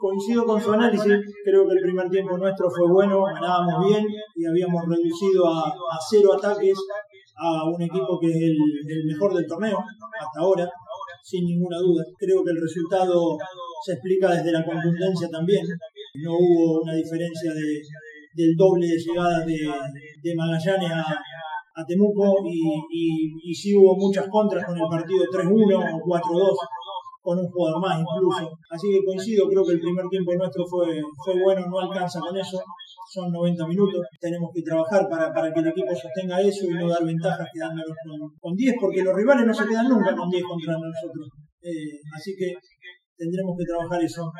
Coincido con su análisis, creo que el primer tiempo nuestro fue bueno, ganábamos bien y habíamos reducido a 0 ataques a un equipo que es el mejor del torneo hasta ahora, sin ninguna duda. Creo que el resultado se explica desde la contundencia también. No hubo una diferencia del doble de llegadas de Magallanes a Temuco y sí hubo muchas contras con el partido 3-1 o 4-2. Con un jugador más incluso. Así que coincido, creo que el primer tiempo nuestro fue bueno, no alcanza con eso, son 90 minutos, tenemos que trabajar para que el equipo sostenga eso y no dar ventajas quedándonos con 10, porque los rivales no se quedan nunca con 10 contra nosotros. Así que tendremos que trabajar eso.